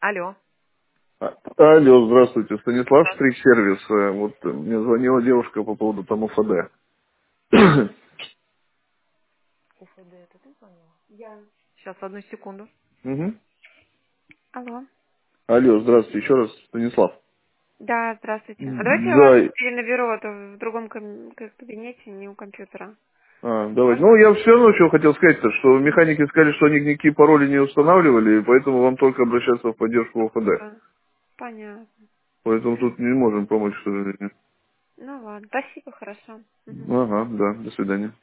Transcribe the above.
Алло. Алло, здравствуйте, Станислав, Штрих-сервис. Вот мне звонила девушка по поводу там УФД. УФД, это ты звонила? Сейчас, одну секунду. Мгм. Алло. Алло, здравствуйте, еще раз, Станислав. Да, здравствуйте. А давайте я вас Да, перенаберу, а то в другом кабинете, не у компьютера. давайте. Ну, Можно? я все равно чего хотел сказать-то, что механики сказали, что они никакие пароли не устанавливали, и поэтому вам только обращаться в поддержку УФД. Да. Понятно. Поэтому тут не можем помочь, к сожалению. Ну ладно, спасибо, хорошо. Мгм. Ага, да, до свидания.